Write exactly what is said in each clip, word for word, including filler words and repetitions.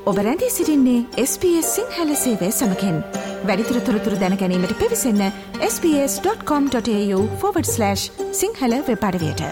ඔබ රැඳී සිටින්නේ එස් බී එස් සිංහල සේවය සමගින්. වැඩිදුර තොරතුරු දැන ගැනීමට පිවිසන්න S B S dot com dot AU forward slash Sinhala web අඩවියට.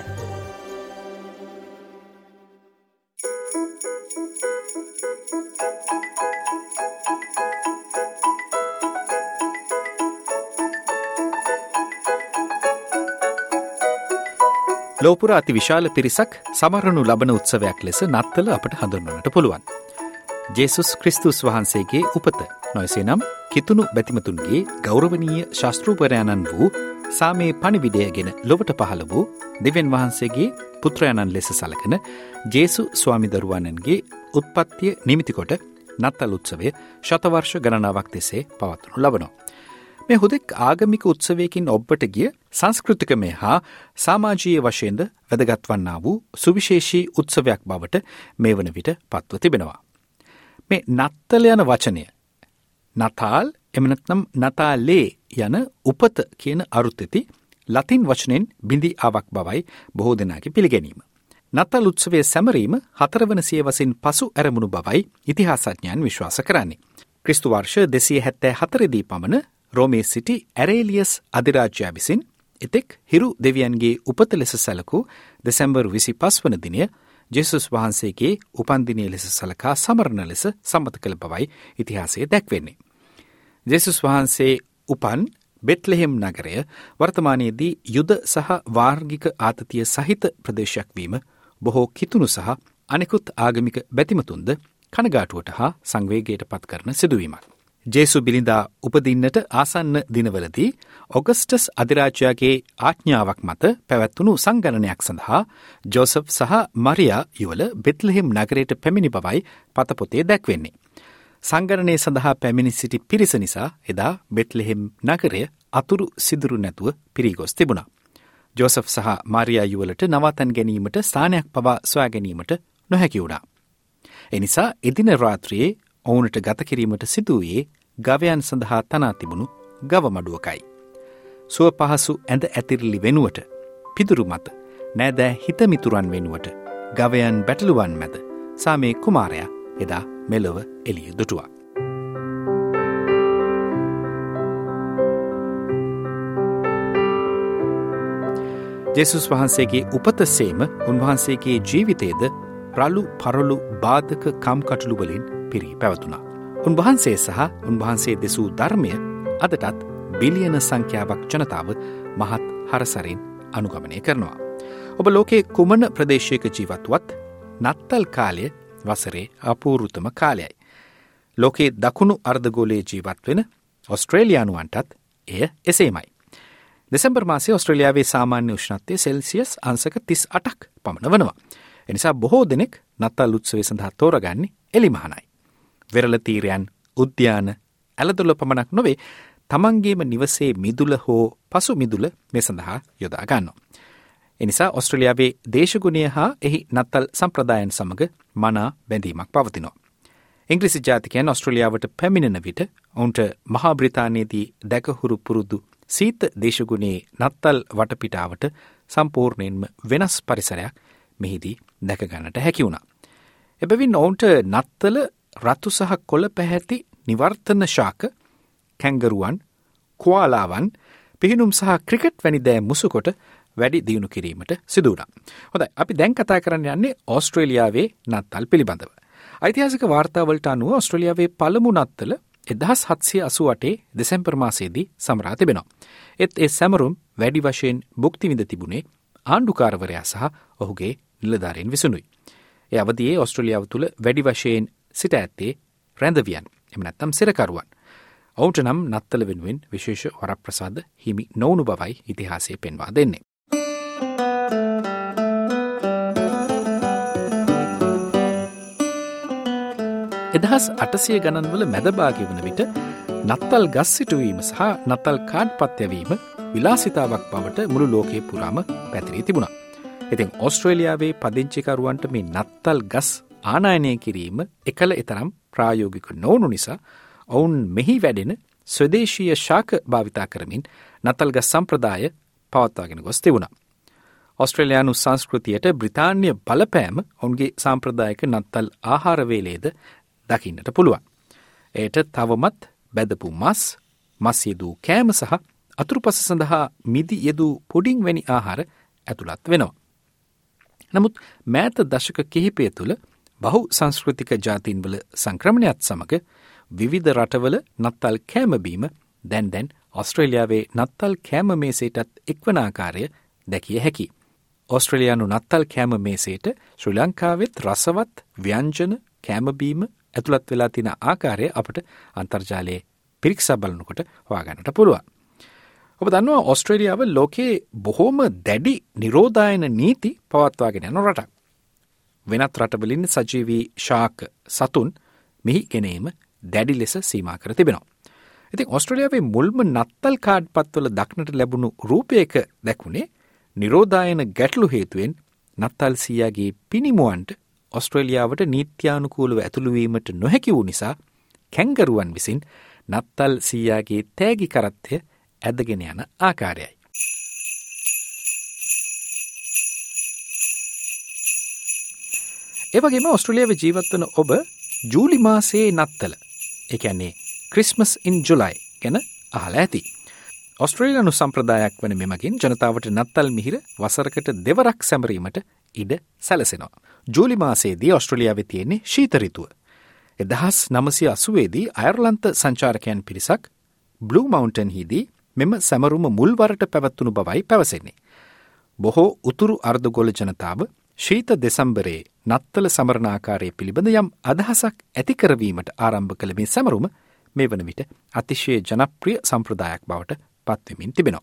ලෝපුර අති විශාල පිරිසක් සමරනු ලබන උත්සවයක් ලෙස නත්තල අපට හඳුන්වන්නට පුළුවන්. ජේසුස් ක්‍රිස්තුස් වහන්සේගේ උපත නොයසේනම් කිතුුණු බැතිමතුන්ගේ ගෞරවනීය ශාස්තෘපරයාණන් වූ සාමේ පණිවිඩයගෙන ලොවට පහළ වූ දෙවියන් වහන්සේගේ පුත්‍රයාණන් ලෙස සලකන ජේසු ස්වාමිදරුවන්න්ගේ උත්පත්තිය නිමිතිකොට නත්තල් උත්සවය ශතවර්ෂ ගණනාවක් තිස්සේ පවත්වනු ලබනවා. මේ හුදෙක් ආගමික උත්සවයකින් ඔබට ගිය සංස්කෘතිකමය හා සමාජීය වශයෙන්ද වැදගත්වන්නා වූ සුවිශේෂී උත්සවයක් බවට මේ වන විට පත්ව තිබෙනවා. මේ නත්තල යන වචනය නතාල් එමනත්නම් නතාලේ යන උපත කියන අරුත්තෙති ලතින් වචනෙන් බිඳි ආවක් බවයි බොහෝ දෙනාගේ පිළිගැනීම. නත්තල් උත්සවය සැමරීම හතරවන සියවසින් පසු ඇරමුණු බවයි ඉතිහාසඥයන් විශ්වාස කරන්නේ. ක්‍රිස්තු වර්ෂ දෙසිය හැත්තෑ හතරදී පමණ රෝමේ සිටි ඇරේලියස් අධිරාජ්‍යයා විසින් එතෙක් හිරු දෙවියන්ගේ උපත ලෙස සැලකූ දෙසැම්බර් විසිපස් වන දිනය ජේසුස් වහන්සේගේ උපන්දිනය ලෙස සලකා සමරණ ලෙස සම්මත කළ බවයි ඉතිහාසයේ දැක්වෙන්නේ. ජේසුස් වහන්සේ උපන් බෙත්ලෙහෙම් නගරය වර්තමානයේදී යුද සහ වාර්ගික ආතතිය සහිත ප්‍රදේශයක් වීම බොහෝ කිතුුණු සහ අනෙකුත් ආගමික බැතිමතුන්ද කනගාටුවට හා සංවේගයට පත් කරන සිදුවීමක්. ජේසු බිලිඳා උපදින්නට ආසන්න දිනවලදී ඔගස්ටස් අධිරාජ්‍යයාගේ ආඥාවක් මත පැවැත්වුණු සංගණනයක් සඳහා ජෝසප් සහ මරියා යුවල බෙත්ලෙහෙම් නගරයට පැමිණි බවයි පතපොතේ දැක්වෙන්නේ. සංගණනය සඳහා පැමිණි සිටි පිරිස නිසා එදා බෙත්ලෙහෙම් නගරය අතුරු සිදුරු නැතුව පිරිගොස් තිබුණා. ජෝසප් සහ මරියා යුවලට නවතන් ගැනීමට ස්ථානයක් පවා සොයා ගැනීමට නොහැකි වුණා. එනිසා එදින රාත්‍රියේ ඔවුනට ගත කිරීමට සිදුවයේ ගවයන් සඳහා තනා තිබුණු ගව මඩුවකයි. සුව පහසු ඇඳ ඇතිරිලි වෙනුවට පිදුරු මත නෑදෑ හිතමිතුරන් වෙනුවට ගවයන් බැටළුවන් මැද සාමේ කුමාරයා එදා මෙලොව එළිය දුටුවා. ජේසුස් වහන්සේගේ උපත සේම උන්වහන්සේගේ ජීවිතයේද රළු පරළු බාධක කම්කටුළු වලින් පිරී පැවතුනා. උන්වහන්සේ සහ උන්වහන්සේ දෙසූ ධර්මය අදටත් බිලියන සංඛ්‍යාවක් ජනතාව මහත් හරසරින් අනුගමනය කරනවා. ඔබ ලෝකයේ කුමන ප්‍රදේශයක ජීවත්වත් නත්තල් කාලය වසරේ අපූරුතම කාලයයි. ලෝකයේ දකුණු අර්ධගෝලයේ ජීවත් වෙන ඔස්ට්‍රේලියානුවන්ටත් එය එසේමයි. දෙසැම්බර් මාසයේ ඔස්ට්‍රේලියාවේ සාමාන්‍ය උෂ්ණත්වය සෙල්සියස් අංශක තිස් අටක් පමණ වනවා. එනිසා බොහෝ දෙනෙක් නත්තල් උත්සවය සඳහා තෝරගන්නේ එලිමහනයි. වෙරළ තීරයන් උද්‍යාන ඇලදොල පමණක් නොවේ තමන්ගේම නිවසේ මිදුල හෝ පසු මිදුල මේ සඳහා යොදා ගන්නවා. එනිසා ඔස්ට්‍රේලියාවේ දේශගුණය හා එහි නත්තල් සම්ප්‍රදායන් සමග මනා බැඳීමක් පවතිනවා. ඉංග්‍රීසි ජාතිකයන් ඔස්ට්‍රේලියාවට පැමිණෙන විට ඔවුන්ට මහා බ්‍රිතාන්‍යයේදී දැකහුරු පුරුදු සීත දේශගුණයේ නත්තල් වටපිටාවට සම්පූර්ණයෙන්ම වෙනස් පරිසරයක් මෙහිදී දැකගන්නට හැකි වුණා. එබැවින් ඔවුන්ට නත්තල රතු සහ කොළ පැහැති නිවර්තන ශාක, කැංගරුවන්, කුවාලාවන්, පිහිනුම් සහ ක්‍රිකට් වැනි දෑ මුසුකොට වැඩි දියුණු කිරීමට සිදු වුණා. හොඳයි, අපි දැන් කතා කරන්න යන්නේ ඕස්ට්‍රේලියාවේ නත්තල් පිළිබඳව. ඓතිහාසික වාර්තාවලට අනුව ඕස්ට්‍රේලියාවේ පළමු නත්තල එක්දහස් හත්සිය අසූ අටේ දෙසැම්බර් මාසයේදී සමරා තිබෙනවා. ඒත් ඒ සැමරුම් වැඩි වශයෙන් භුක්ති විඳ තිබුණේ ආණ්ඩුකාරවරයා සහ ඔහුගේ නිලධාරීන් විසිනුයි. ඒ අවදියේ ඕස්ට්‍රේලියාව තුළ වැඩි වශයෙන් සිට ඇත්තේ රැඳවියන්, එම නැත්නම් සිරකරුවන්. ඔවුන්ට නම් නත්තල වෙනුවෙන් විශේෂ වරප්‍රසාද හිමි නොවුණු බවයි ඉතිහාසය පෙන්වා දෙන්නේ. එදහස් අටසිය ගණන්වල මැදභාගය වන විට නත්තල් ගස් සිටුවීම සහ නත්තල් කාඩ් පත්යවීම විලාසිතාවක් බවට මුළු ලෝකයේ පුරාම පැතිරී තිබුණා. ඉතින් ඕස්ට්‍රේලියාවේ පදිංචිකරුවන්ට මේ නත්තල් ගස් ආනයනය කිරීම එකල එතරම් ප්‍රායෝගික නොවුණු නිසා ඔවුන් මෙහි වැඩෙන ස්වදේශීය ශාක භාවිතා කරමින් නත්තල් ගස් සම්ප්‍රදාය පවත්වාගෙන ගොස් තිබුණා. ඔස්ට්‍රේලියානු සංස්කෘතියට බ්‍රිතාන්‍ය බලපෑම ඔවුන්ගේ සාම්ප්‍රදායක නත්තල් ආහාර වේලේද දකින්නට පුළුවන්. එයට තවමත් බැදපු මස්, මස් යෙදූ කෑම සහ අතුරුපස සඳහා මිදි යෙදූ පුඩින් වැනි ආහාර ඇතුළත් වෙනවා. නමුත් මෑත දශක කිහිපය තුළ බහු සංස්කෘතික ජාතීන්වල සංක්‍රමණයත් සමග විවිධ රටවල නත්තල් කෑමබීම දැන් දැන් ඔස්ට්‍රේලියාවේ නත්තල් කෑම මේසේටත් එක්වන ආකාරය දැකිය හැකි. ඔස්ට්‍රේලියානු නත්තල් කෑම මේසේට ශ්‍රී ලංකාවෙත් රසවත් ව්‍යංජන කෑමබීම ඇතුළත් වෙලා තියෙන ආකාරය අපට අන්තර්ජාලයේ පිරික්සා බලනකොට හොයාගන්නට පුළුවන්. ඔබ දන්නවා ඔස්ට්‍රේලියාව ලෝකයේ බොහෝම දැඩි නිරෝධායන නීති පවත්වාගෙන යන රටක්. වෙනත් රටවලින් සජීවී ශාක සතුන් මෙහි ගෙනීම දැඩි ලෙස සීමා කර තිබෙනවා. ඉතින් ඔස්ට්‍රේලියාවේ මුල්ම නත්තල් කාඩ් පත්වල දක්නට ලැබුණු රූපයක දැකුණේ නිරෝධායන ගැටලු හේතුවෙන් නත්තල් සීයාගේ පිනිමුවන්ට ඔස්ට්‍රේලියාවට නීත්‍යානුකූලව ඇතුළුවීමට නොහැකි වූ නිසා කැංගරුවන් විසින් නත්තල් සීයාගේ තෑගි කරත්තය ඇදගෙන යන ආකාරයයි. එවගේම ඔස්ට්‍රේලියාවේ ජීවත්වන ඔබ ජූලි මාසයේ නත්තල, ඒ කියන්නේ ක්‍රිස්මස් ඉන් ජුලයි ගැන අහලා ඇති. ඔස්ට්‍රේලියානු සම්ප්‍රදායක් වන මෙමගින් ජනතාවට නත්තල් මිහිර වසරකට දෙවරක් සැමරීමට ඉඩ සැලසෙනවා. ජූලි මාසයේදී ඔස්ට්‍රේලියාවේ තියෙන්නේ ශීත ඍතුව. එදහස් නවසිය අසූවේදී අයර්ලන්ත සංචාරකයන් පිරිසක් බ්ලූ මවුන්ටන් හිදී මෙම සැමරුම මුල්වරට පැවැත්වුණු බවයි පැවසෙන්නේ. බොහෝ උතුරු අර්ධගෝල ජනතාව ශීත දෙසැම්බරයේ නත්තල සමරණ ආකාරය පිළිබඳ යම් අදහසක් ඇති කරවීමට ආරම්භ කළ මේ සැමරුම මේ වන විට අතිශය ජනප්‍රිය සම්ප්‍රදායක් බවට පත්වෙමින් තිබෙනවා.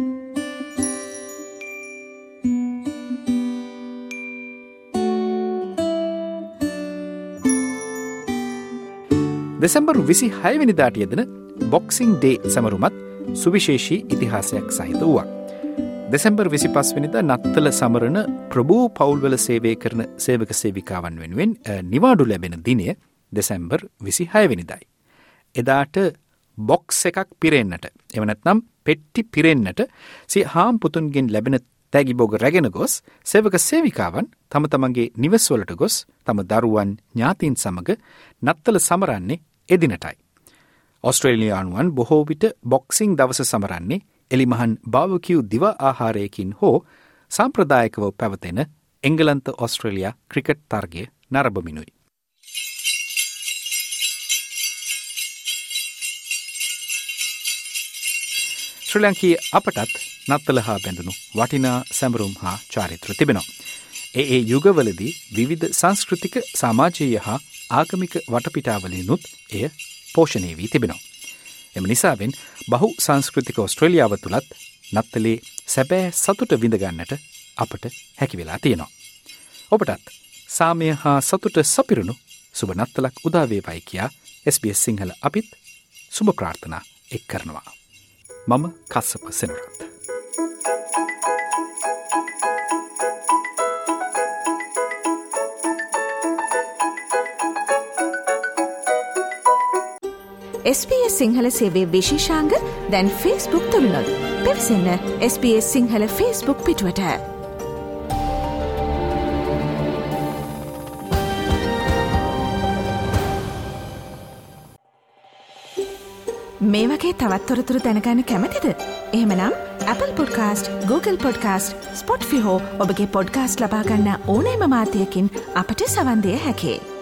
දෙසැම්බර් විසි හයවෙනිදාට යෙදෙන බොක්සිං ඩේ සැමරුමත් සුවිශේෂී ඉතිහාසයක් සහිත වූවා. දෙසැම්බර් විසි පස්වෙනිදා නත්තල සමරන ප්‍රභූ පවුල්වල සේවය කරන සේවක සේවිකාවන් වෙනුවෙන් නිවාඩු ලැබෙන දිනය දෙසැම්බර් විසි හයවෙනිදායි. එදාට බොක්ස් එකක් පිරෙන්නට, එව නැත්නම් පෙට්ටි පිරෙන්නට සිය හාම්පුතුන්ගෙන් ලැබෙන තෑගිබෝග රැගෙන ගොස් සේවක සේවිකාවන් තම තමන්ගේ නිවස්වලට ගොස් තම දරුවන් ඥාතීන් සමග නත්තල සමරන්නේ එදිනටයි. ඔස්ට්‍රේලියානුවන් බොහෝ විට බොක්සිං දවස සමරන්නේ එලිමහන් බාවකිව් දිව ආහාරයකින් හෝ සම්ප්‍රදායකව පැවතෙන එංගලන්ත ඔස්ට්‍රේලියා ක්‍රිකට් තරගය නරඹමිනුයි. ශ්‍රී ලංකීය අපටත් නත්තල හා බැඳුණු වටිනා සැමරුම් හා චාරිත්‍ර තිබෙනවා. ඒ ඒ යුගවලදී විවිධ සංස්කෘතික සමාජීය හා ආගමික වටපිටාවලිනුත් එය පෝෂණය වී තිබෙනවා. එම නිසාවෙන් බහු සංස්කෘතික ඔස්ට්‍රේලියාව තුළත් නත්තලේ සැබෑ සතුට විඳගන්නට අපට හැකි වෙලා තියෙනවා. ඔබටත් සාමය හා සතුට සපිරුණු සුබ නත්තලක් උදාවේවයි කියා එස් බී එස් සිංහල අපිත් සුබ ප්‍රාර්ථනා එක් කරනවා. මම Kassapa Senarath. S B S Sinhala සේවයේ විශේෂාංග දැන් Facebook තුලිනුත්. පිවිසෙන්න S B S Sinhala Facebook පිටුවට. මේ වගේ තවත් තොරතුරු දැනගන්න කැමතිද? එහෙමනම් Apple Podcast, Google Podcast, Spotify හෝ ඔබගේ පොඩ්කාස්ට් ලබා ගන්න ඕනෑම මාධ්‍යයකින් අපට සවන් දිය හැකියි.